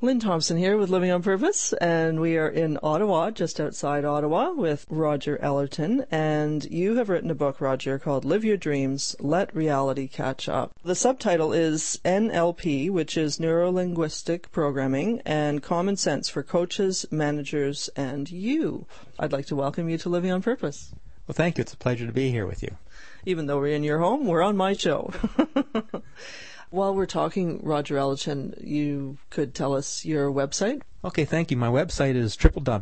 Lynn Thompson here with Living on Purpose, and we are in Ottawa, just outside Ottawa, with Roger Ellerton. And you have written a book, Roger, called Live Your Dreams, Let Reality Catch Up. The subtitle is NLP, which is Neuro-Linguistic Programming, and Common Sense for Coaches, Managers, and You. I'd like to welcome you to Living on Purpose. Well, thank you. It's a pleasure to be here with you. Even though we're in your home, we're on my show. While we're talking, Roger Ellerton, you could tell us your website? Okay, thank you. My website is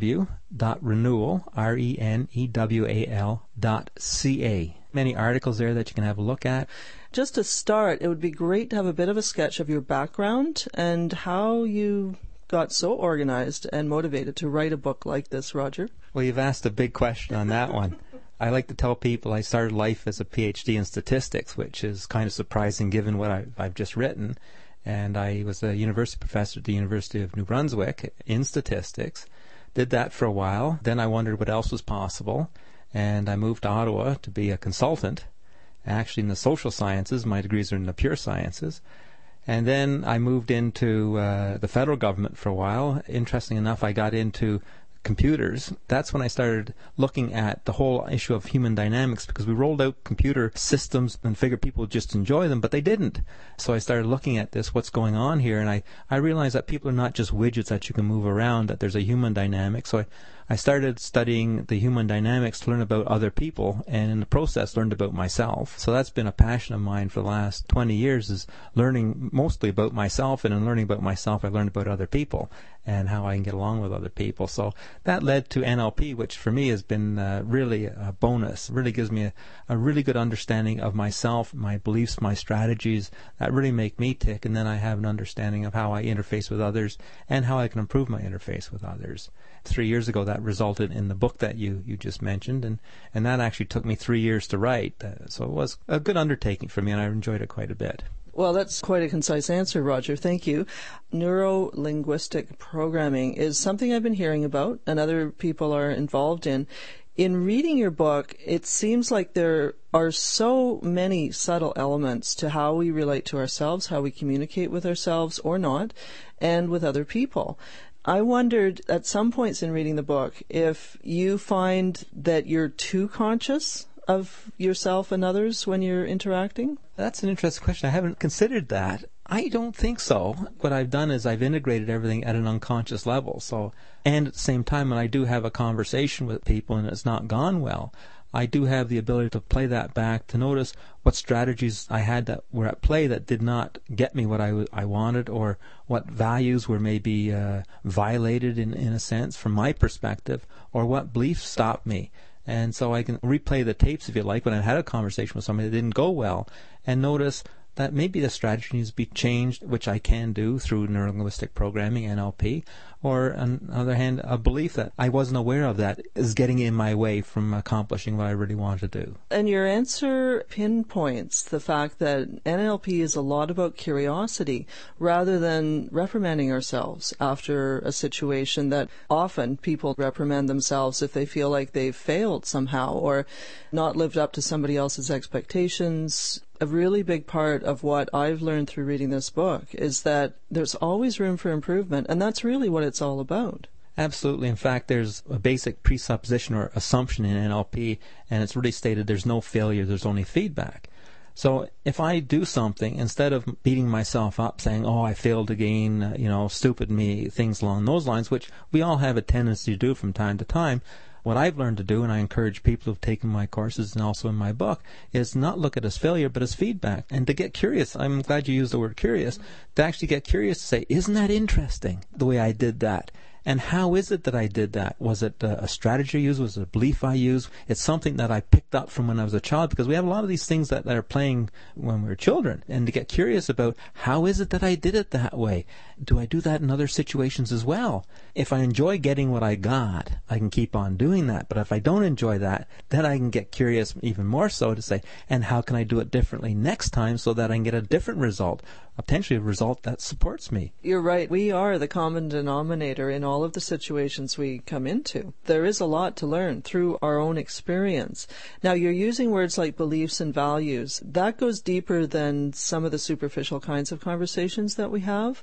www.renewal.ca. Many articles there that you can have a look at. Just to start, it would be great to have a bit of a sketch of your background and how you got so organized and motivated to write a book like this, Roger. Well, you've asked a big question on that one. I like to tell people I started life as a PhD in statistics, which is kind of surprising given what I've just written. And I was a university professor at the University of New Brunswick in statistics. Did that for a while. Then I wondered what else was possible. And I moved to Ottawa to be a consultant, actually in the social sciences. My degrees are in the pure sciences. And then I moved into the federal government for a while. Interesting enough, I got into computers. That's when I started looking at the whole issue of human dynamics, because we rolled out computer systems and figured people would just enjoy them, but they didn't. So I started looking at this, what's going on here, and I realized that people are not just widgets that you can move around, that there's a human dynamic. So I started studying the human dynamics to learn about other people, and in the process learned about myself. So that's been a passion of mine for the last 20 years, is learning mostly about myself, and in learning about myself I learned about other people and how I can get along with other people. So that led to NLP, which for me has been really a bonus. It really gives me a really good understanding of myself, my beliefs, my strategies that really make me tick, and then I have an understanding of how I interface with others and how I can improve my interface with others. 3 years ago that resulted in the book that you just mentioned, and that actually took me 3 years to write. So it was a good undertaking for me, and I enjoyed it quite a bit. Well, that's quite a concise answer, Roger. Thank you. Neuro-linguistic programming is something I've been hearing about and other people are involved in. In reading your book, it seems like there are so many subtle elements to how we relate to ourselves, how we communicate with ourselves or not, and with other people. I wondered at some points in reading the book if you find that you're too conscious of yourself and others when you're interacting? That's an interesting question. I haven't considered that. I don't think so. What I've done is I've integrated everything at an unconscious level. And at the same time, when I do have a conversation with people and it's not gone well, I do have the ability to play that back, to notice what strategies I had that were at play that did not get me what I wanted, or what values were maybe violated in a sense from my perspective, or what beliefs stopped me. And so I can replay the tapes, if you like, when I had a conversation with somebody that didn't go well, and notice that maybe the strategy needs to be changed, which I can do through neuro-linguistic programming, NLP, or on the other hand, a belief that I wasn't aware of that is getting in my way from accomplishing what I really want to do. And your answer pinpoints the fact that NLP is a lot about curiosity rather than reprimanding ourselves after a situation that often people reprimand themselves if they feel like they've failed somehow or not lived up to somebody else's expectations. A really big part of what I've learned through reading this book is that there's always room for improvement, and that's really what it's all about. Absolutely. In fact, there's a basic presupposition or assumption in NLP, and it's really stated there's no failure, there's only feedback. So if I do something, instead of beating myself up saying, oh, I failed again, stupid me, things along those lines, which we all have a tendency to do from time to time, what I've learned to do, and I encourage people who've taken my courses and also in my book, is not look at as failure, but as feedback. And to get curious, I'm glad you used the word curious, to actually get curious to say, isn't that interesting, the way I did that? And how is it that I did that? Was it a strategy I used? Was it a belief I used? It's something that I picked up from when I was a child, because we have a lot of these things that are playing when we were children. And to get curious about, how is it that I did it that way? Do I do that in other situations as well? If I enjoy getting what I got, I can keep on doing that. But if I don't enjoy that, then I can get curious even more so to say, and how can I do it differently next time so that I can get a different result? Potentially a result that supports me. You're right. We are the common denominator in all of the situations we come into. There is a lot to learn through our own experience. Now, you're using words like beliefs and values. That goes deeper than some of the superficial kinds of conversations that we have.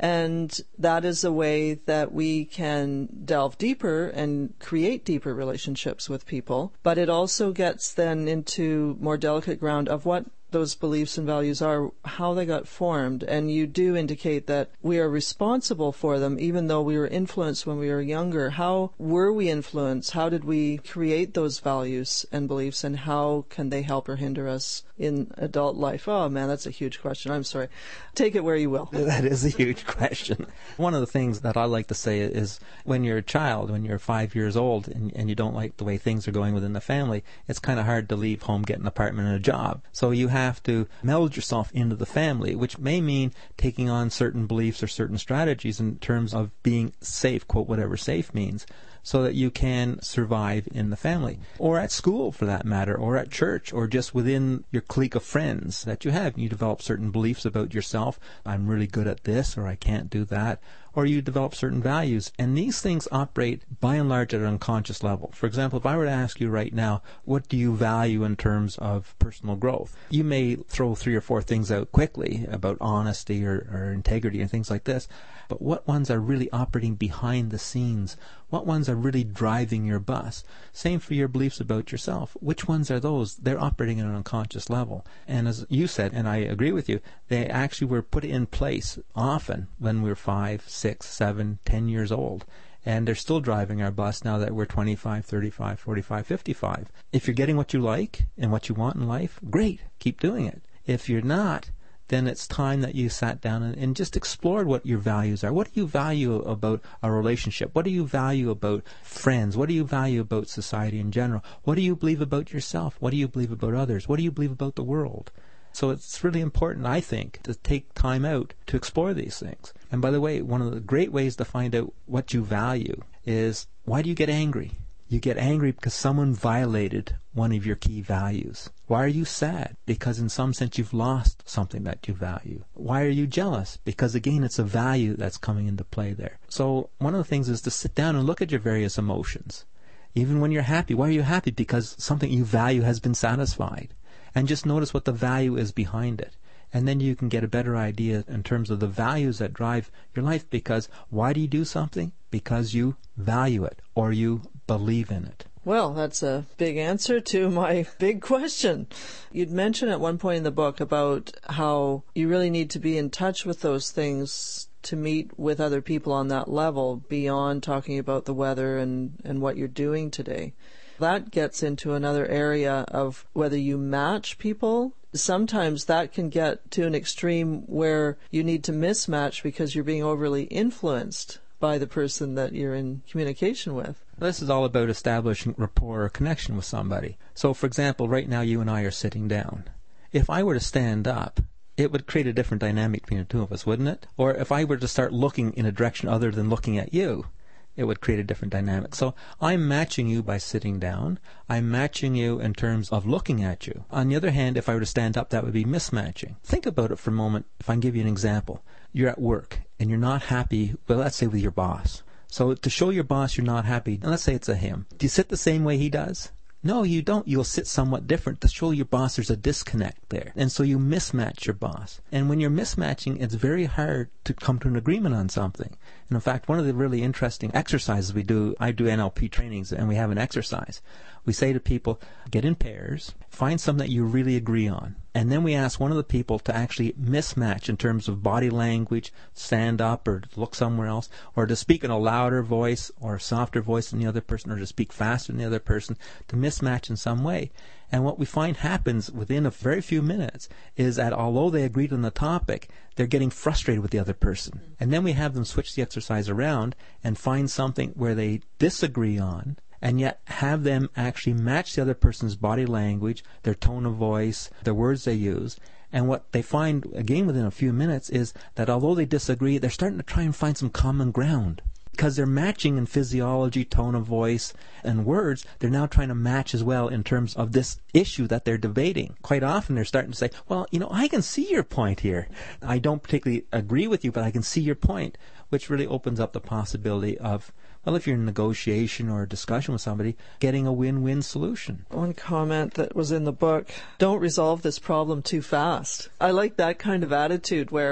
And that is a way that we can delve deeper and create deeper relationships with people. But it also gets then into more delicate ground of what those beliefs and values are, how they got formed. And you do indicate that we are responsible for them, even though we were influenced when we were younger. How were we influenced? How did we create those values and beliefs, and how can they help or hinder us in adult life? Oh man, that's a huge question. I'm sorry. Take it where you will. That is a huge question. One of the things that I like to say is when you're a child, when you're 5 years old and you don't like the way things are going within the family, it's kind of hard to leave home, get an apartment and a job. So you have to meld yourself into the family, which may mean taking on certain beliefs or certain strategies in terms of being safe, quote, whatever safe means, so that you can survive in the family, or at school for that matter, or at church, or just within your clique of friends that you have. You develop certain beliefs about yourself. I'm really good at this, or I can't do that. Or you develop certain values. And these things operate by and large at an unconscious level. For example, if I were to ask you right now, what do you value in terms of personal growth? You may throw 3 or 4 things out quickly about honesty or integrity and things like this. But what ones are really operating behind the scenes? What ones are really driving your bus? Same for your beliefs about yourself. Which ones are those? They're operating at an unconscious level. And as you said, and I agree with you, they actually were put in place often when we were 5, 6, 7, 10 years old. And they're still driving our bus now that we're 25, 35, 45, 55. If you're getting what you like and what you want in life, great, keep doing it. If you're not, then it's time that you sat down and just explored what your values are. What do you value about a relationship? What do you value about friends? What do you value about society in general? What do you believe about yourself? What do you believe about others? What do you believe about the world? So it's really important, I think, to take time out to explore these things. And by the way, one of the great ways to find out what you value is, why do you get angry? You get angry because someone violated one of your key values. Why are you sad? Because in some sense you've lost something that you value. Why are you jealous? Because again, it's a value that's coming into play there. So one of the things is to sit down and look at your various emotions. Even when you're happy, why are you happy? Because something you value has been satisfied. And just notice what the value is behind it. And then you can get a better idea in terms of the values that drive your life. Because why do you do something? Because you value it or you believe in it. Well, that's a big answer to my big question. You'd mentioned at one point in the book about how you really need to be in touch with those things to meet with other people on that level beyond talking about the weather and what you're doing today. That gets into another area of whether you match people. Sometimes that can get to an extreme where you need to mismatch because you're being overly influenced by the person that you're in communication with. This is all about establishing rapport or connection with somebody. So, for example, right now you and I are sitting down. If I were to stand up, it would create a different dynamic between the two of us, wouldn't it? Or if I were to start looking in a direction other than looking at you, it would create a different dynamic. So I'm matching you by sitting down. I'm matching you in terms of looking at you. On the other hand, if I were to stand up, that would be mismatching. Think about it for a moment. If I can give you an example. You're at work and you're not happy, well, let's say with your boss. So to show your boss you're not happy, and let's say it's a him. Do you sit the same way he does? No, you don't. You'll sit somewhat different to show your boss there's a disconnect there. And so you mismatch your boss. And when you're mismatching, it's very hard to come to an agreement on something. And in fact, one of the really interesting exercises we do, I do NLP trainings, and we have an exercise. We say to people, get in pairs, find something that you really agree on. And then we ask one of the people to actually mismatch in terms of body language, stand up or look somewhere else, or to speak in a louder voice or a softer voice than the other person, or to speak faster than the other person, to mismatch in some way. And what we find happens within a very few minutes is that although they agreed on the topic, they're getting frustrated with the other person. And then we have them switch the exercise around and find something where they disagree on, and yet have them actually match the other person's body language, their tone of voice, the words they use. And what they find, again, within a few minutes is that although they disagree, they're starting to try and find some common ground. Because they're matching in physiology, tone of voice, and words, they're now trying to match as well in terms of this issue that they're debating. Quite often they're starting to say, well, I can see your point here. I don't particularly agree with you, but I can see your point, which really opens up the possibility of, well, if you're in negotiation or a discussion with somebody, getting a win-win solution. One comment that was in the book, don't resolve this problem too fast. I like that kind of attitude where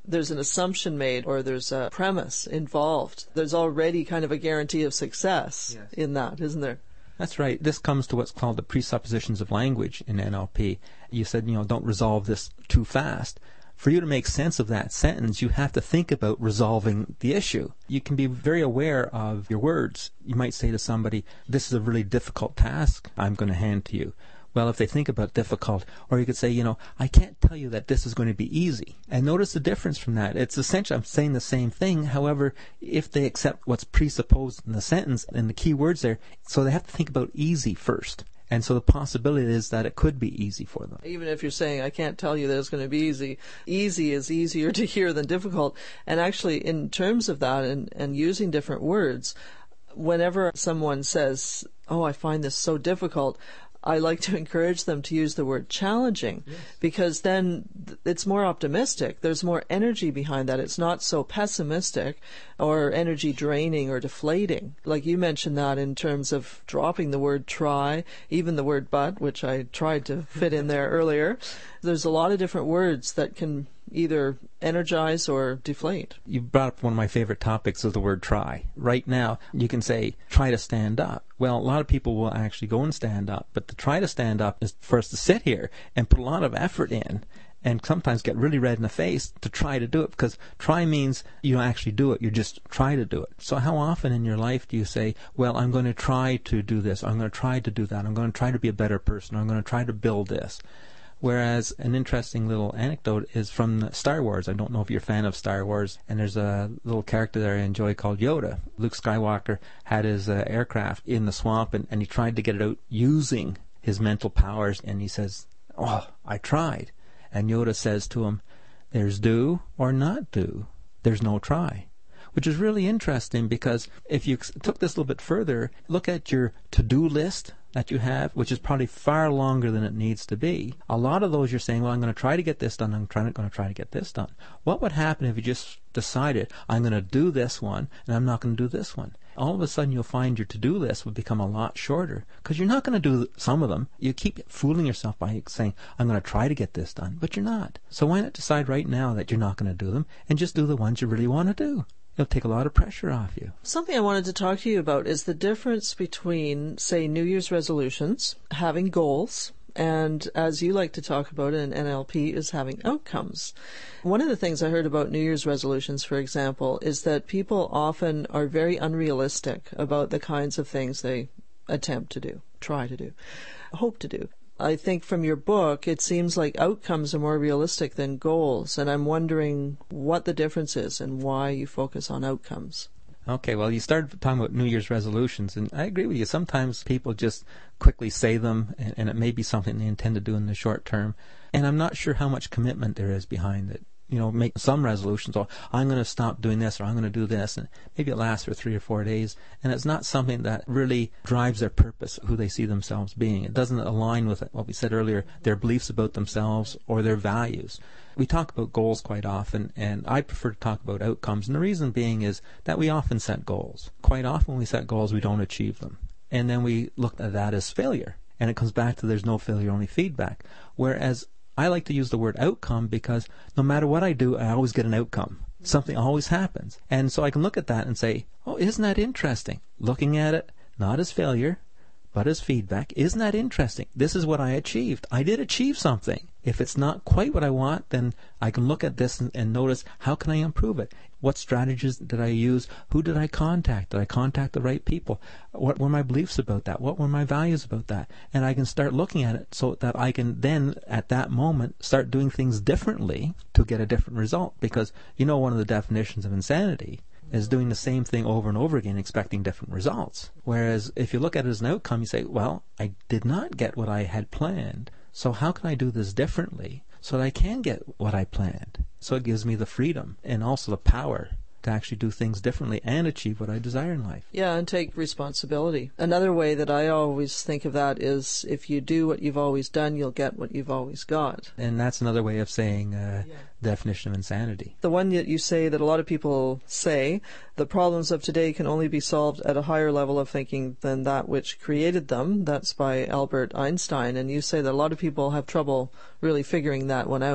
there's an assumption made or there's a premise involved. There's already kind of a guarantee of success in that, isn't there? That's right. This comes to what's called the presuppositions of language in NLP. You said, don't resolve this too fast. For you to make sense of that sentence, you have to think about resolving the issue. You can be very aware of your words. You might say to somebody, this is a really difficult task I'm going to hand to you. Well, if they think about difficult, or you could say, I can't tell you that this is going to be easy. And notice the difference from that. It's essentially, I'm saying the same thing. However, if they accept what's presupposed in the sentence and the key words there, so they have to think about easy first. And so the possibility is that it could be easy for them. Even if you're saying, I can't tell you that it's going to be easy, easy is easier to hear than difficult. And actually, in terms of that and using different words, whenever someone says, oh, I find this so difficult, I like to encourage them to use the word challenging, because then it's more optimistic. There's more energy behind that. It's not so pessimistic or energy draining or deflating. Like you mentioned that in terms of dropping the word try, even the word but, which I tried to fit in there earlier. There's a lot of different words that can either energize or deflate. You brought up one of my favorite topics of the word try. Right now, you can say, try to stand up. Well, a lot of people will actually go and stand up, but to try to stand up is for us to sit here and put a lot of effort in and sometimes get really red in the face to try to do it, because try means you don't actually do it, you just try to do it. So how often in your life do you say, well, I'm going to try to do this, I'm going to try to do that, I'm going to try to be a better person, I'm going to try to build this? Whereas an interesting little anecdote is from Star Wars. I don't know if you're a fan of Star Wars, and there's a little character that I enjoy called Yoda. Luke Skywalker had his aircraft in the swamp, and he tried to get it out using his mental powers, and he says, oh, I tried. And Yoda says to him, there's do or not do. There's no try. Which is really interesting, because if you took this a little bit further, look at your to-do list that you have, which is probably far longer than it needs to be. A lot of those you're saying, well, I'm going to try to get this done, I'm going to try to get this done. What would happen if you just decided, I'm going to do this one, and I'm not going to do this one? All of a sudden you'll find your to-do list would become a lot shorter, because you're not going to do some of them. You keep fooling yourself by saying, I'm going to try to get this done, but you're not. So why not decide right now that you're not going to do them, and just do the ones you really want to do? It'll take a lot of pressure off you. Something I wanted to talk to you about is the difference between, say, New Year's resolutions, having goals, and as you like to talk about in NLP, is having outcomes. One of the things I heard about New Year's resolutions, for example, is that people often are very unrealistic about the kinds of things they attempt to do, try to do, hope to do. I think from your book, it seems like outcomes are more realistic than goals, and I'm wondering what the difference is and why you focus on outcomes. Okay, well, you started talking about New Year's resolutions, and I agree with you. Sometimes people just quickly say them, and it may be something they intend to do in the short term, and I'm not sure how much commitment there is behind it. Make some resolutions, or I'm going to stop doing this, or I'm going to do this, and maybe it lasts for 3 or 4 days, and it's not something that really drives their purpose, who they see themselves being. It doesn't align with what we said earlier, their beliefs about themselves or their values. We talk about goals quite often, and I prefer to talk about outcomes, and the reason being is that we often set goals. Quite often when we set goals, we don't achieve them, and then we look at that as failure, and it comes back to there's no failure, only feedback. Whereas I like to use the word outcome, because no matter what I do, I always get an outcome. Something always happens. And so I can look at that and say, oh, isn't that interesting? Looking at it not as failure, but as feedback. Isn't that interesting? This is what I achieved. I did achieve something. If it's not quite what I want, then I can look at this and notice, how can I improve it? What strategies did I use? Who did I contact? Did I contact the right people? What were my beliefs about that? What were my values about that? And I can start looking at it so that I can then, at that moment, start doing things differently to get a different result. Because one of the definitions of insanity is doing the same thing over and over again, expecting different results. Whereas if you look at it as an outcome, you say, well, I did not get what I had planned, so how can I do this differently so that I can get what I planned? So it gives me the freedom and also the power to actually do things differently and achieve what I desire in life. Yeah, and take responsibility. Another way that I always think of that is, if you do what you've always done, you'll get what you've always got. And that's another way of saying definition of insanity. The one that you say that a lot of people say, the problems of today can only be solved at a higher level of thinking than that which created them. That's by Albert Einstein. And you say that a lot of people have trouble really figuring that one out.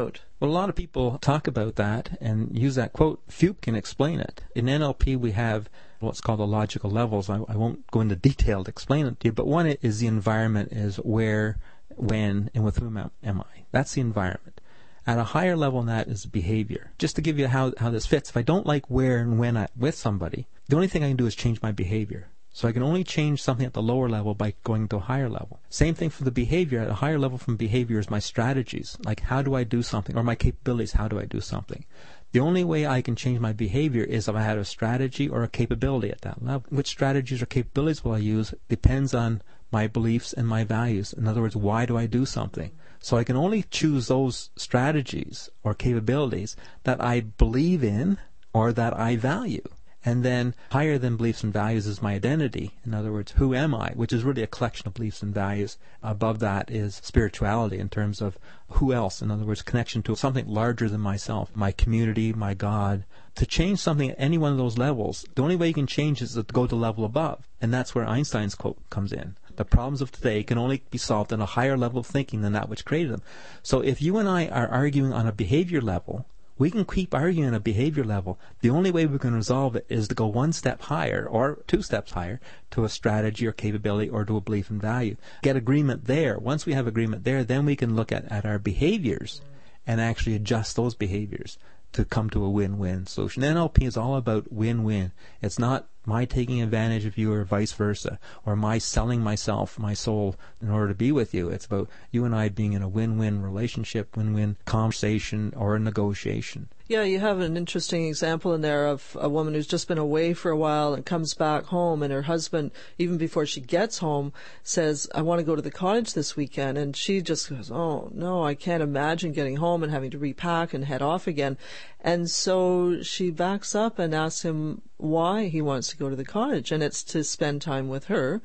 Well, a lot of people talk about that and use that quote. Few can explain it. In NLP, we have what's called the logical levels. I won't go into detail to explain it to you, but one is the environment is where, when, and with whom am I. That's the environment. At a higher level than that is behavior. Just to give you how this fits, if I don't like where and when I'm with somebody, the only thing I can do is change my behavior. So I can only change something at the lower level by going to a higher level. Same thing for the behavior. At a higher level from behavior is my strategies. Like, how do I do something? Or my capabilities, how do I do something? The only way I can change my behavior is if I had a strategy or a capability at that level. Which strategies or capabilities will I use depends on my beliefs and my values. In other words, why do I do something? So I can only choose those strategies or capabilities that I believe in or that I value. And then higher than beliefs and values is my identity. In other words, who am I? Which is really a collection of beliefs and values. Above that is spirituality in terms of who else. In other words, connection to something larger than myself, my community, my God. To change something at any one of those levels, the only way you can change is to go to the level above. And that's where Einstein's quote comes in. The problems of today can only be solved on a higher level of thinking than that which created them. So if you and I are arguing on a behavior level, we can keep arguing on a behavior level. The only way we can resolve it is to go one step higher or two steps higher to a strategy or capability or to a belief and value. Get agreement there. Once we have agreement there, then we can look at our behaviors and actually adjust those behaviors to come to a win-win solution. NLP is all about win-win. It's not my taking advantage of you or vice versa, or my selling myself, my soul, in order to be with you. It's about you and I being in a win-win relationship, win-win conversation, or a negotiation. Yeah, you have an interesting example in there of a woman who's just been away for a while and comes back home, and her husband, even before she gets home, says, I want to go to the cottage this weekend. And she just goes, oh, no, I can't imagine getting home and having to repack and head off again. And so she backs up and asks him why he wants to go to the cottage, and it's to spend time with her.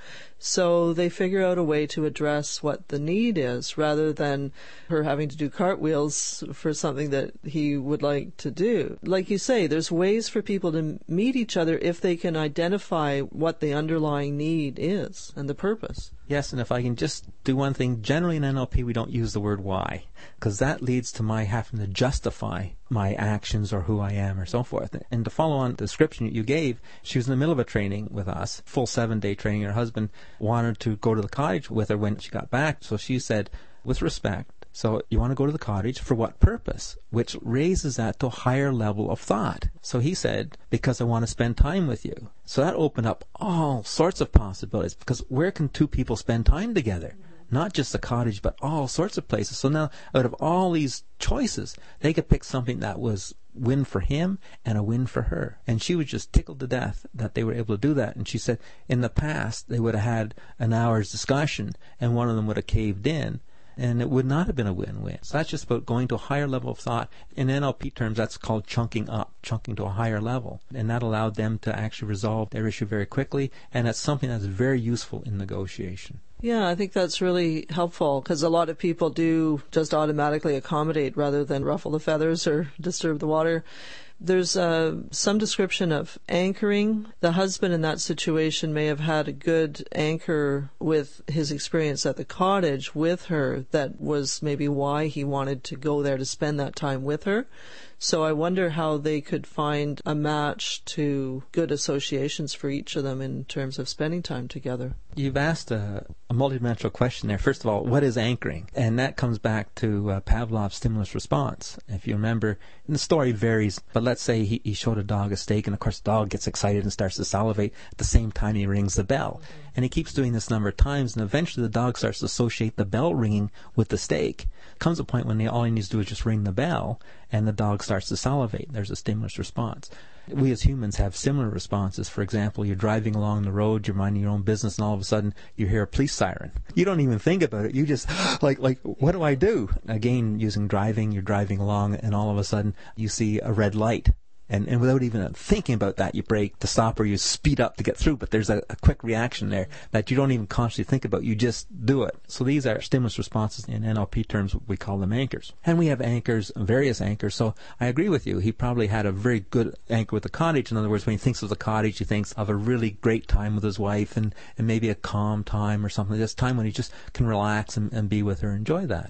So they figure out a way to address what the need is, rather than her having to do cartwheels for something that he would like to do. Like you say, there's ways for people to meet each other if they can identify what the underlying need is and the purpose. Yes, and if I can just do one thing, generally in NLP we don't use the word why, because that leads to my having to justify my actions or who I am or so forth. And to follow on the description you gave, she was in the middle of a training with us, full 7-day training. Her husband wanted to go to the cottage with her when she got back, so she said, with respect, so you want to go to the cottage for what purpose? Which raises that to a higher level of thought. So he said, because I want to spend time with you. So that opened up all sorts of possibilities, because where can two people spend time together? Not just the cottage, but all sorts of places. So now, out of all these choices, they could pick something that was win for him and a win for her. And she was just tickled to death that they were able to do that. And she said, in the past, they would have had an hour's discussion, and one of them would have caved in, and it would not have been a win-win. So that's just about going to a higher level of thought. In NLP terms, that's called chunking up, chunking to a higher level. And that allowed them to actually resolve their issue very quickly, and that's something that's very useful in negotiation. Yeah, I think that's really helpful, because a lot of people do just automatically accommodate rather than ruffle the feathers or disturb the water. There's some description of anchoring. The husband in that situation may have had a good anchor with his experience at the cottage with her. That was maybe why he wanted to go there to spend that time with her. So I wonder how they could find a match to good associations for each of them in terms of spending time together. You've asked a multidimensional question there. First of all, what is anchoring? And that comes back to Pavlov's stimulus response. If you remember, and the story varies, but let's say he showed a dog a steak, and of course the dog gets excited and starts to salivate at the same time he rings the bell. And he keeps doing this a number of times, and eventually the dog starts to associate the bell ringing with the steak. Comes a point when all he needs to do is just ring the bell, and the dog starts to salivate. There's a stimulus response. We as humans have similar responses. For example, you're driving along the road, you're minding your own business, and all of a sudden you hear a police siren. You don't even think about it. You just, like, what do I do? Again, using driving, you're driving along, and all of a sudden you see a red light. And without even thinking about that, you brake to stop or you speed up to get through. But there's a quick reaction there that you don't even consciously think about. You just do it. So these are stimulus responses. In NLP terms, we call them anchors. And we have anchors, various anchors. So I agree with you. He probably had a very good anchor with the cottage. In other words, when he thinks of the cottage, he thinks of a really great time with his wife and maybe a calm time or something. This time when he just can relax and be with her, enjoy that.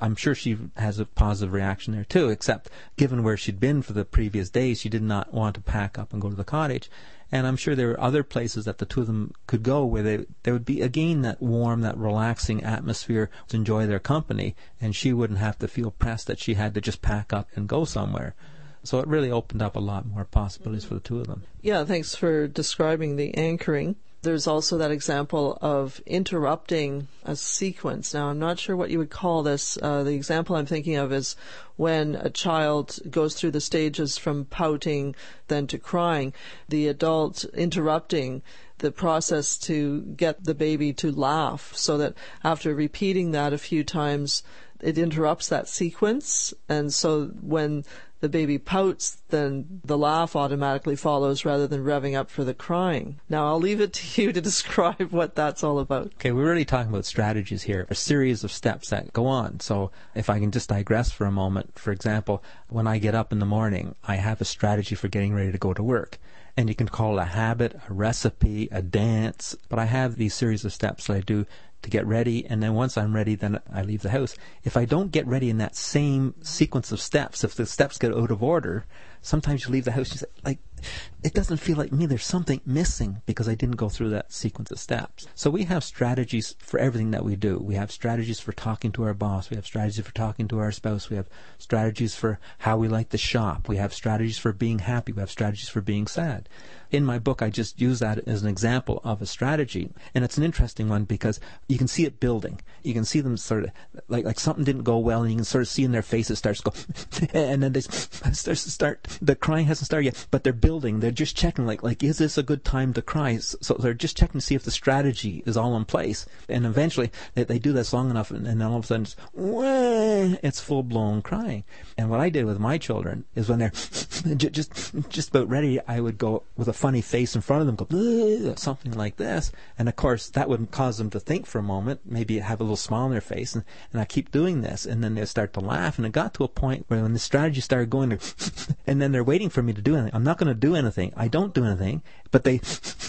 I'm sure she has a positive reaction there too, except given where she'd been for the previous days, she did not want to pack up and go to the cottage. And I'm sure there were other places that the two of them could go where there would be, again, that warm, that relaxing atmosphere to enjoy their company, and she wouldn't have to feel pressed that she had to just pack up and go somewhere. So it really opened up a lot more possibilities for the two of them. Yeah, thanks for describing the anchoring. There's also that example of interrupting a sequence. Now, I'm not sure what you would call this. The example I'm thinking of is when a child goes through the stages from pouting then to crying, the adult interrupting the process to get the baby to laugh, so that after repeating that a few times, it interrupts that sequence. And so when the baby pouts, then the laugh automatically follows rather than revving up for the crying. Now, I'll leave it to you to describe what that's all about. Okay, we're really talking about strategies here, a series of steps that go on. So if I can just digress for a moment, for example, when I get up in the morning, I have a strategy for getting ready to go to work. And you can call it a habit, a recipe, a dance, but I have these series of steps that I do to get ready, and then once I'm ready, then I leave the house. If I don't get ready in that same sequence of steps, if the steps get out of order, sometimes you leave the house, you say, like, it doesn't feel like me. There's something missing because I didn't go through that sequence of steps. So we have strategies for everything that we do. We have strategies for talking to our boss. We have strategies for talking to our spouse. We have strategies for how we like to shop. We have strategies for being happy. We have strategies for being sad. In my book, I just use that as an example of a strategy. And it's an interesting one because you can see it building. You can see them sort of, like something didn't go well, and you can sort of see in their face it starts to go, and then they start, the crying hasn't started yet, but they're building. They're just checking, like, is this a good time to cry? So they're just checking to see if the strategy is all in place. And eventually, they do this long enough, and then all of a sudden, it's full-blown crying. And what I did with my children is when they're just about ready, I would go with a funny face in front of them, go, something like this. And of course, that would cause them to think for a moment, maybe have a little smile on their face, and I keep doing this, and then they start to laugh. And it got to a point where when the strategy started going, and then they're waiting for me to do anything. I'm not going to do anything. I don't do anything, but they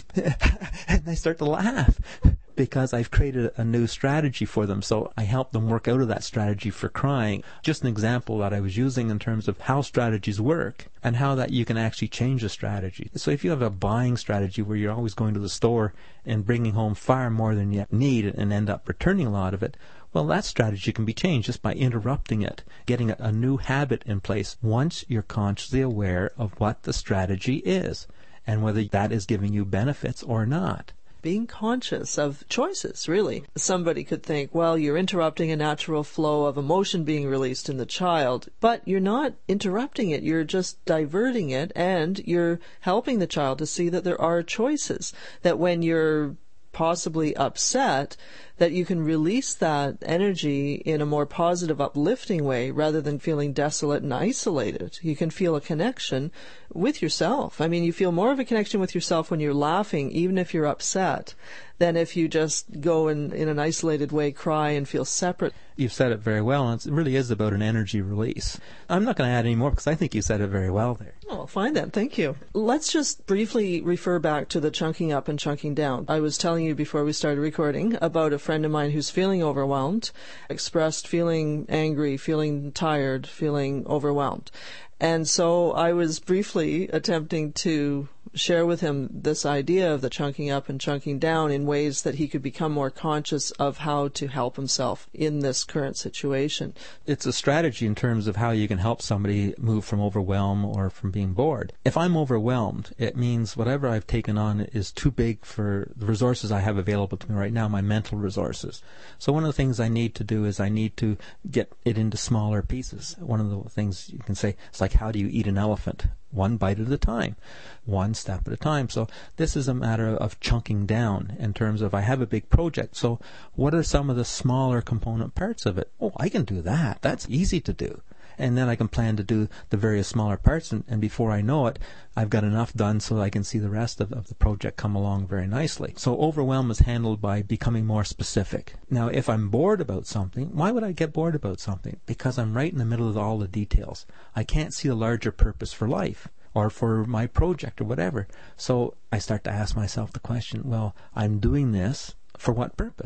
start to laugh because I've created a new strategy for them. So I help them work out of that strategy for crying. Just an example that I was using in terms of how strategies work and how that you can actually change a strategy. So if you have a buying strategy where you're always going to the store and bringing home far more than you need and end up returning a lot of it, well, that strategy can be changed just by interrupting it, getting a new habit in place once you're consciously aware of what the strategy is and whether that is giving you benefits or not. Being conscious of choices, really. Somebody could think, well, you're interrupting a natural flow of emotion being released in the child, but you're not interrupting it. You're just diverting it, and you're helping the child to see that there are choices, that when you're possibly upset, that you can release that energy in a more positive, uplifting way rather than feeling desolate and isolated. You can feel a connection with yourself. I mean, you feel more of a connection with yourself when you're laughing, even if you're upset, than if you just go in an isolated way, cry and feel separate. You've said it very well, and it really is about an energy release. I'm not going to add any more because I think you said it very well there. Oh, fine then. Thank you. Let's just briefly refer back to the chunking up and chunking down. I was telling you before we started recording about a friend of mine who's feeling overwhelmed, expressed feeling angry, feeling tired, feeling overwhelmed. And so I was briefly attempting to share with him this idea of the chunking up and chunking down in ways that he could become more conscious of how to help himself in this current situation. It's a strategy in terms of how you can help somebody move from overwhelm or from being bored. If I'm overwhelmed, it means whatever I've taken on is too big for the resources I have available to me right now, my mental resources. So one of the things I need to do is I need to get it into smaller pieces. One of the things you can say, it's like, how do you eat an elephant? One bite at a time, one step at a time. So this is a matter of chunking down in terms of I have a big project. So what are some of the smaller component parts of it? Oh, I can do that. That's easy to do. And then I can plan to do the various smaller parts, and before I know it, I've got enough done so I can see the rest of the project come along very nicely. So overwhelm is handled by becoming more specific. Now, if I'm bored about something, why would I get bored about something? Because I'm right in the middle of all the details. I can't see a larger purpose for life or for my project or whatever. So I start to ask myself the question, well, I'm doing this for what purpose?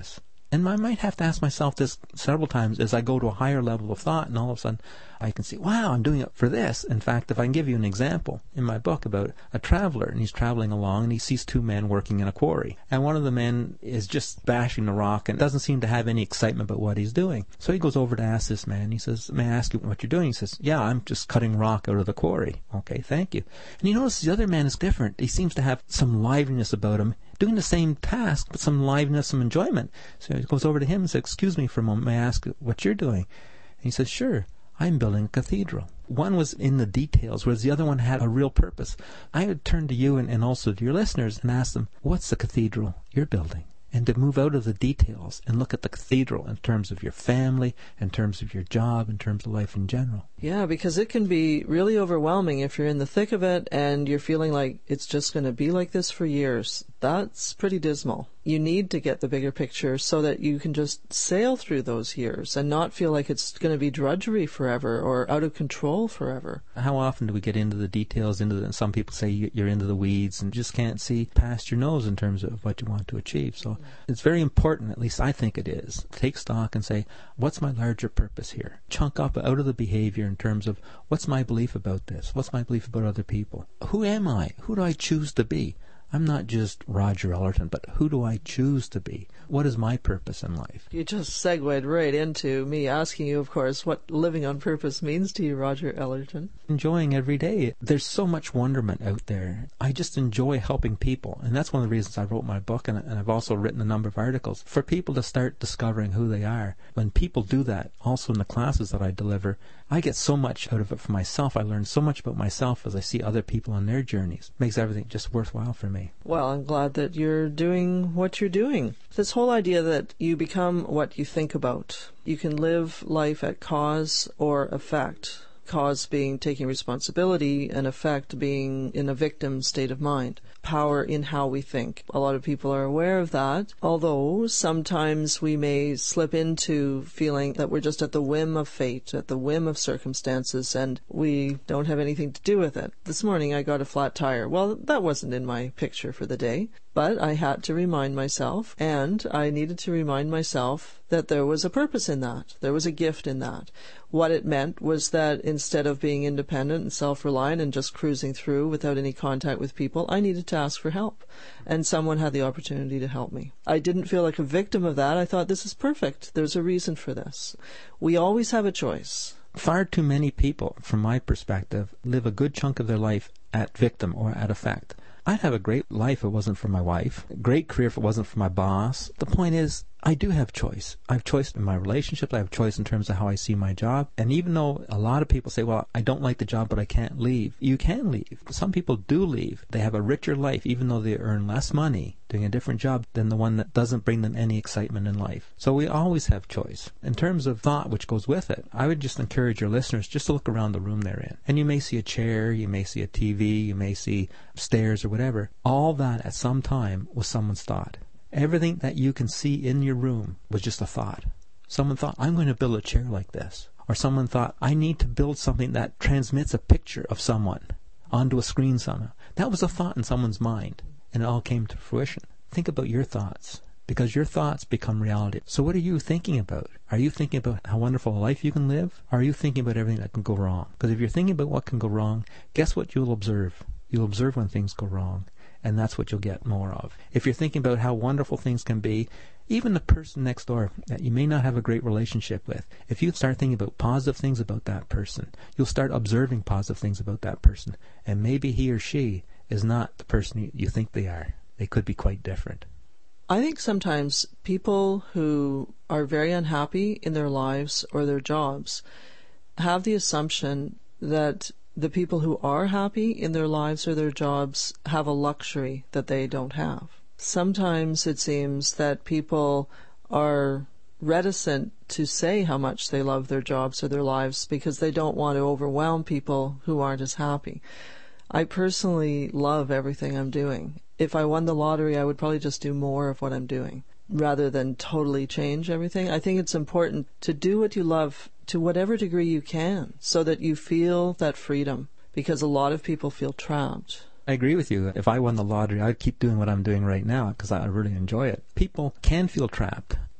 And I might have to ask myself this several times as I go to a higher level of thought, and all of a sudden I can see, wow, I'm doing it for this. In fact, if I can give you an example in my book about a traveler, and he's traveling along, and he sees two men working in a quarry. And one of the men is just bashing the rock and doesn't seem to have any excitement about what he's doing. So he goes over to ask this man. He says, may I ask you what you're doing? He says, yeah, I'm just cutting rock out of the quarry. Okay, thank you. And you notice the other man is different. He seems to have some liveliness about him, doing the same task, but some liveliness, some enjoyment. So he goes over to him and says, excuse me for a moment, may I ask what you're doing? And he says, sure, I'm building a cathedral. One was in the details, whereas the other one had a real purpose. I would turn to you and also to your listeners and ask them, what's the cathedral you're building? And to move out of the details and look at the cathedral in terms of your family, in terms of your job, in terms of life in general. Yeah, because it can be really overwhelming if you're in the thick of it and you're feeling like it's just going to be like this for years. That's pretty dismal. You need to get the bigger picture so that you can just sail through those years and not feel like it's going to be drudgery forever or out of control forever. How often do we get into the details, some people say you're into the weeds and just can't see past your nose in terms of what you want to achieve. So it's very important, at least I think it is, to take stock and say, what's my larger purpose here? Chunk up out of the behavior in terms of what's my belief about this? What's my belief about other people? Who am I? Who do I choose to be? I'm not just Roger Ellerton, but who do I choose to be? What is my purpose in life? You just segued right into me asking you, of course, what living on purpose means to you, Roger Ellerton. Enjoying every day. There's so much wonderment out there. I just enjoy helping people. And that's one of the reasons I wrote my book, and I've also written a number of articles, for people to start discovering who they are. When people do that, also in the classes that I deliver, I get so much out of it for myself. I learn so much about myself as I see other people on their journeys. It makes everything just worthwhile for me. Well, I'm glad that you're doing what you're doing. This whole idea that you become what you think about. You can live life at cause or effect. Cause being taking responsibility and effect being in a victim state of mind. Power in how we think. A lot of people are aware of that, although sometimes we may slip into feeling that we're just at the whim of fate, at the whim of circumstances, and we don't have anything to do with it. This morning I got a flat tire. Well, that wasn't in my picture for the day. But I had to remind myself, and I needed to remind myself that there was a purpose in that. There was a gift in that. What it meant was that instead of being independent and self-reliant and just cruising through without any contact with people, I needed to ask for help. And someone had the opportunity to help me. I didn't feel like a victim of that. I thought, this is perfect. There's a reason for this. We always have a choice. Far too many people, from my perspective, live a good chunk of their life at victim or at effect. I'd have a great life if it wasn't for my wife, a great career if it wasn't for my boss. The point is, I do have choice. I have choice in my relationships. I have choice in terms of how I see my job. And even though a lot of people say, well, I don't like the job, but I can't leave. You can leave. Some people do leave. They have a richer life, even though they earn less money doing a different job than the one that doesn't bring them any excitement in life. So we always have choice. In terms of thought, which goes with it, I would just encourage your listeners just to look around the room they're in. And you may see a chair, you may see a TV, you may see stairs or whatever. All that at some time was someone's thought. Everything that you can see in your room was just a thought. Someone thought, I'm going to build a chair like this. Or someone thought, I need to build something that transmits a picture of someone onto a screen somehow. That was a thought in someone's mind, and it all came to fruition. Think about your thoughts, because your thoughts become reality. So what are you thinking about? Are you thinking about how wonderful a life you can live? Or are you thinking about everything that can go wrong? Because if you're thinking about what can go wrong, guess what you'll observe? You'll observe when things go wrong. And that's what you'll get more of. If you're thinking about how wonderful things can be, even the person next door that you may not have a great relationship with, if you start thinking about positive things about that person, you'll start observing positive things about that person. And maybe he or she is not the person you think they are. They could be quite different. I think sometimes people who are very unhappy in their lives or their jobs have the assumption that the people who are happy in their lives or their jobs have a luxury that they don't have. Sometimes it seems that people are reticent to say how much they love their jobs or their lives because they don't want to overwhelm people who aren't as happy. I personally love everything I'm doing. If I won the lottery, I would probably just do more of what I'm doing rather than totally change everything. I think it's important to do what you love to whatever degree you can so that you feel that freedom, because a lot of people feel trapped. I agree with you. If I won the lottery, I'd keep doing what I'm doing right now because I really enjoy it. People can feel trapped.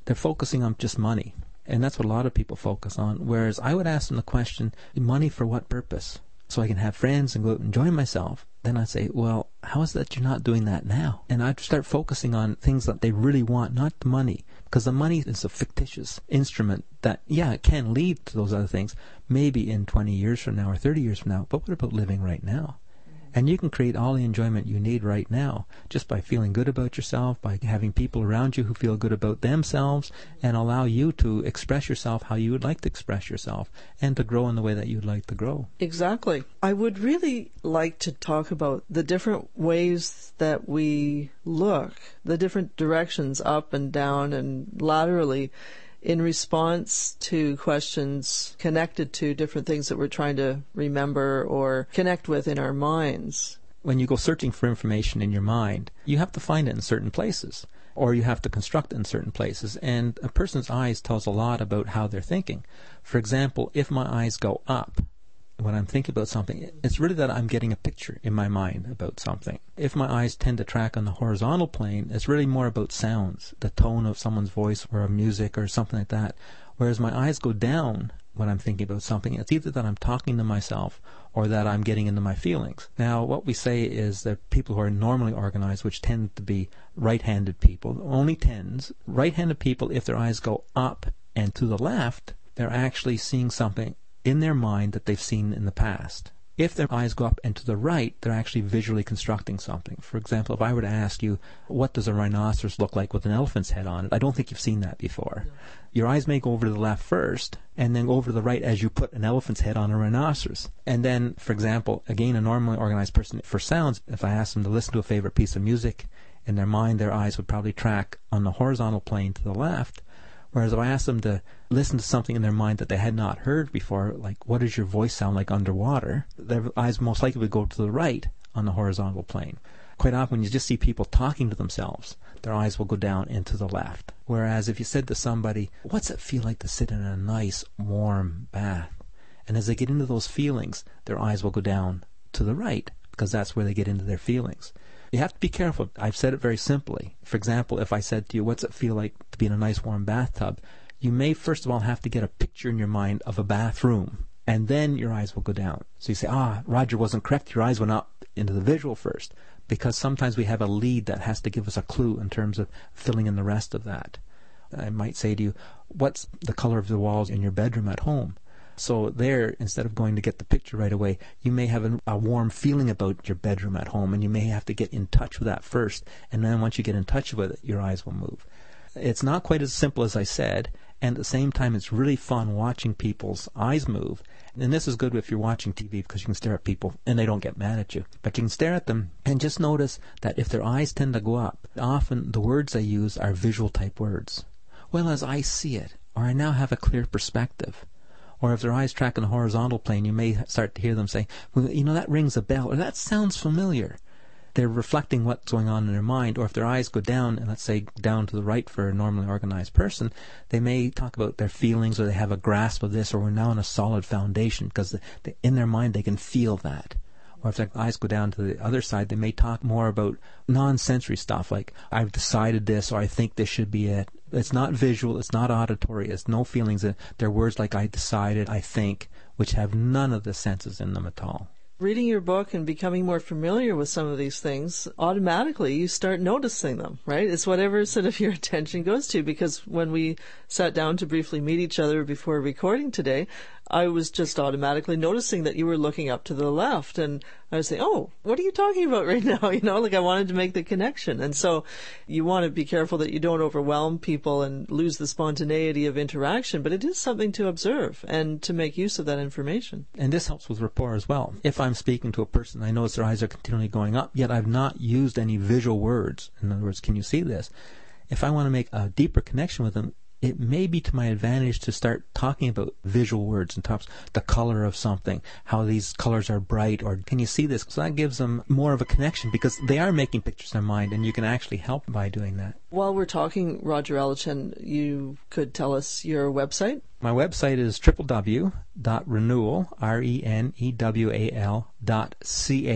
they're focusing on just money. And that's what a lot of people focus on. Whereas I would ask them the question, money for what purpose? So I can have friends and go out and enjoy myself. Then I'd say, well, how is it that you're not doing that now? And I'd start focusing on things that they really want, not the money. Because the money is a fictitious instrument that, yeah, it can lead to those other things, maybe in 20 years from now or 30 years from now. But what about living right now? And you can create all the enjoyment you need right now just by feeling good about yourself, by having people around you who feel good about themselves and allow you to express yourself how you would like to express yourself and to grow in the way that you'd like to grow. Exactly. I would really like to talk about the different ways that we look, the different directions up and down and laterally in response to questions connected to different things that we're trying to remember or connect with in our minds. When you go searching for information in your mind, you have to find it in certain places, or you have to construct it in certain places. And a person's eyes tells a lot about how they're thinking. For example, if my eyes go up when I'm thinking about something, it's really that I'm getting a picture in my mind about something. If my eyes tend to track on the horizontal plane, it's really more about sounds, the tone of someone's voice or of music or something like that. Whereas my eyes go down when I'm thinking about something, it's either that I'm talking to myself or that I'm getting into my feelings. Now, what we say is that people who are normally organized, which tend to be right-handed people, only tends, right-handed people, if their eyes go up and to the left, they're actually seeing something in their mind that they've seen in the past. If their eyes go up and to the right, they're actually visually constructing something. For example, if I were to ask you, what does a rhinoceros look like with an elephant's head on it? I don't think you've seen that before. No. Your eyes may go over to the left first, and then go over to the right as you put an elephant's head on a rhinoceros. And then, for example, again, a normally organized person, for sounds, if I asked them to listen to a favorite piece of music, in their mind, their eyes would probably track on the horizontal plane to the left. Whereas if I asked them to listen to something in their mind that they had not heard before, like, what does your voice sound like underwater? Their eyes most likely would go to the right on the horizontal plane. Quite often, when you just see people talking to themselves, their eyes will go down and to the left. Whereas if you said to somebody, what's it feel like to sit in a nice, warm bath? And as they get into those feelings, their eyes will go down to the right, because that's where they get into their feelings. You have to be careful. I've said it very simply. For example, if I said to you, what's it feel like to be in a nice warm bathtub? You may first of all have to get a picture in your mind of a bathroom, and then your eyes will go down. So you say, Roger wasn't correct. Your eyes went up into the visual first, because sometimes we have a lead that has to give us a clue in terms of filling in the rest of that. I might say to you, what's the color of the walls in your bedroom at home? So there, instead of going to get the picture right away, you may have a warm feeling about your bedroom at home, and you may have to get in touch with that first. And then once you get in touch with it, your eyes will move. It's not quite as simple as I said, and at the same time, it's really fun watching people's eyes move. And this is good if you're watching TV, because you can stare at people and they don't get mad at you. But you can stare at them and just notice that if their eyes tend to go up, often the words they use are visual type words. Well, as I see it, or I now have a clear perspective. Or if their eyes track on the horizontal plane, you may start to hear them say, well, that rings a bell, or that sounds familiar. They're reflecting what's going on in their mind. Or if their eyes go down, and let's say down to the right for a normally organized person, they may talk about their feelings, or they have a grasp of this, or we're now on a solid foundation, because in their mind they can feel that. Or if their eyes go down to the other side, they may talk more about non-sensory stuff, like, I've decided this, or I think this should be it. It's not visual, it's not auditory, it's no feelings. They're words like, I decided, I think, which have none of the senses in them at all. Reading your book and becoming more familiar with some of these things, automatically you start noticing them, right? It's whatever sort of your attention goes to, because when we sat down to briefly meet each other before recording today, I was just automatically noticing that you were looking up to the left, and I was saying, oh, what are you talking about right now? Like I wanted to make the connection. And so you want to be careful that you don't overwhelm people and lose the spontaneity of interaction, but it is something to observe and to make use of that information. And this helps with rapport as well. If I'm speaking to a person, I notice their eyes are continually going up, yet I've not used any visual words. In other words, can you see this? If I want to make a deeper connection with them, it may be to my advantage to start talking about visual words and tops, the color of something, how these colors are bright, or can you see this? So that gives them more of a connection, because they are making pictures in their mind, and you can actually help by doing that. While we're talking, Roger Alychin, you could tell us your website? My website is www.renewal.ca.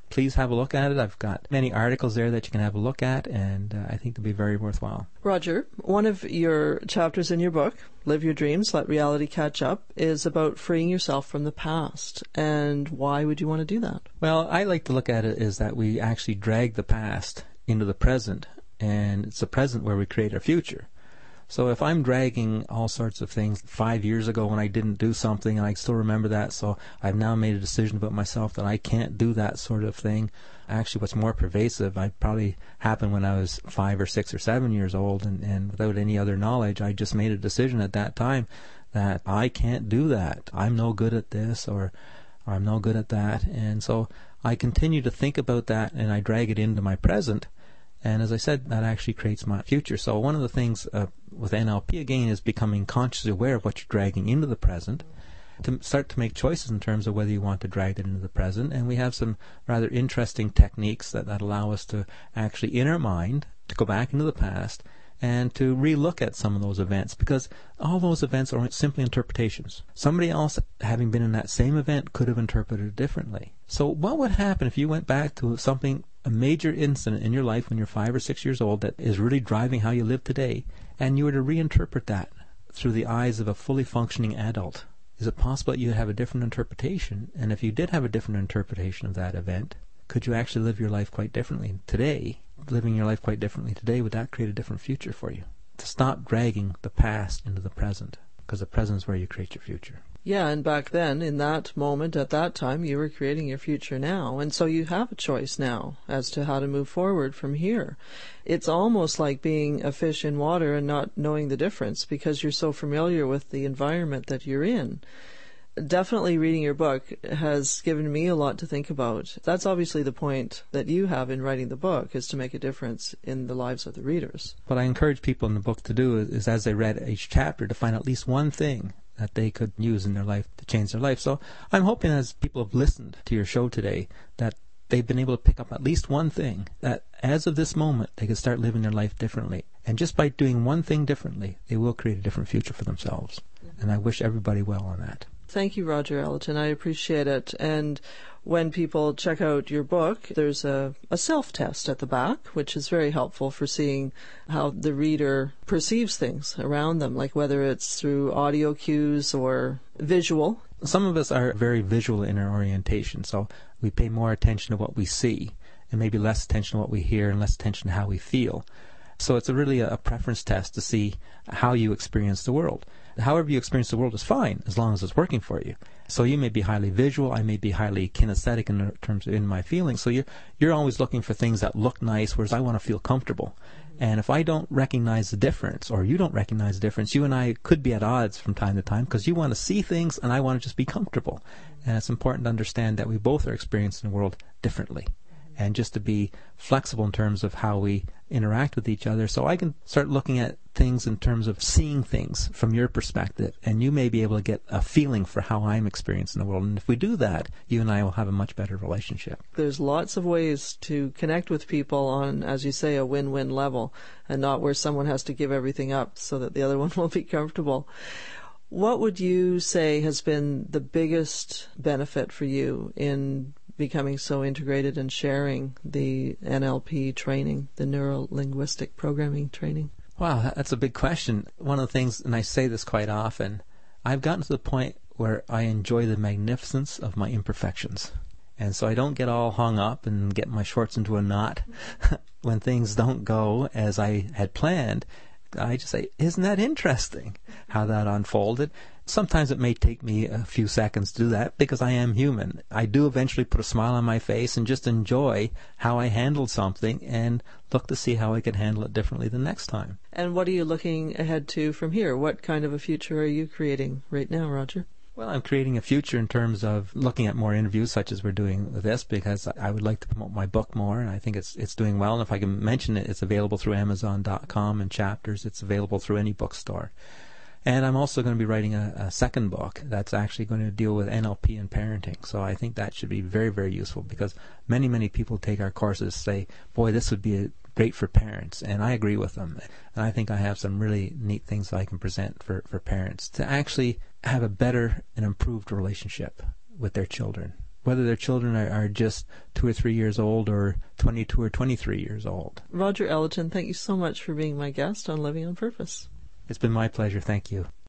please have a look at it. I've got many articles there that you can have a look at, and I think they'll be very worthwhile. Roger, one of your chapters in your book, Live Your Dreams, Let Reality Catch Up, is about freeing yourself from the past. And why would you want to do that? Well, I like to look at it as that we actually drag the past into the present, and it's the present where we create our future. So if I'm dragging all sorts of things 5 years ago when I didn't do something, and I still remember that, so I've now made a decision about myself that I can't do that sort of thing. Actually, what's more pervasive, I probably happened when I was 5 or 6 or 7 years old, and without any other knowledge, I just made a decision at that time that I can't do that. I'm no good at this, or I'm no good at that. And so I continue to think about that, and I drag it into my present. And as I said, that actually creates my future. So one of the things with NLP, again, is becoming consciously aware of what you're dragging into the present, to start to make choices in terms of whether you want to drag it into the present. And we have some rather interesting techniques that allow us to actually, in our mind, to go back into the past and to re-look at some of those events, because all those events are simply interpretations. Somebody else, having been in that same event, could have interpreted it differently. So what would happen if you went back to a major incident in your life when you're 5 or 6 years old that is really driving how you live today, and you were to reinterpret that through the eyes of a fully functioning adult? Is it possible that you have a different interpretation? And if you did have a different interpretation of that event, could you actually live your life quite differently today? Living your life quite differently today, would that create a different future for you? To stop dragging the past into the present, because the present is where you create your future. Yeah, and back then, in that moment, at that time, you were creating your future now. And so you have a choice now as to how to move forward from here. It's almost like being a fish in water and not knowing the difference because you're so familiar with the environment that you're in. Definitely reading your book has given me a lot to think about. That's obviously the point that you have in writing the book, is to make a difference in the lives of the readers. What I encourage people in the book to do is as they read each chapter, to find at least one thing that they could use in their life to change their life. So I'm hoping, as people have listened to your show today, that they've been able to pick up at least one thing, that as of this moment they could start living their life differently. And just by doing one thing differently, they will create a different future for themselves. And I wish everybody well on that. Thank you, Roger Ellerton. I appreciate it. And when people check out your book, there's a self-test at the back, which is very helpful for seeing how the reader perceives things around them, like whether it's through audio cues or visual. Some of us are very visual in our orientation, so we pay more attention to what we see and maybe less attention to what we hear and less attention to how we feel. So it's really a preference test to see how you experience the world. However you experience the world is fine, as long as it's working for you. So you may be highly visual, I may be highly kinesthetic in terms of in my feelings. So you're always looking for things that look nice, whereas I want to feel comfortable. And if I don't recognize the difference, or you don't recognize the difference, you and I could be at odds from time to time, because you want to see things and I want to just be comfortable. And it's important to understand that we both are experiencing the world differently. And just to be flexible in terms of how we interact with each other, so I can start looking at things in terms of seeing things from your perspective, and you may be able to get a feeling for how I'm experiencing the world. And if we do that, you and I will have a much better relationship. There's lots of ways to connect with people on, as you say, a win-win level, and not where someone has to give everything up so that the other one will be comfortable. What would you say has been the biggest benefit for you in becoming so integrated and sharing the NLP training, the neuro-linguistic programming training? Wow, that's a big question. One of the things, and I say this quite often, I've gotten to the point where I enjoy the magnificence of my imperfections. And so I don't get all hung up and get my shorts into a knot when things don't go as I had planned. I just say, isn't that interesting how that unfolded? Sometimes it may take me a few seconds to do that because I am human. I do eventually put a smile on my face and just enjoy how I handled something and look to see how I can handle it differently the next time. And what are you looking ahead to from here? What kind of a future are you creating right now, Roger? Well, I'm creating a future in terms of looking at more interviews such as we're doing with this, because I would like to promote my book more, and I think it's doing well. And if I can mention it, it's available through Amazon.com and Chapters. It's available through any bookstore. And I'm also going to be writing a second book that's actually going to deal with NLP and parenting. So I think that should be very, very useful, because many, many people take our courses say, boy, this would be great for parents. And I agree with them. And I think I have some really neat things that I can present for parents to actually have a better and improved relationship with their children. whether their children are just 2 or 3 years old or 22 or 23 years old. Roger Ellerton, thank you so much for being my guest on Living on Purpose. It's been my pleasure. Thank you.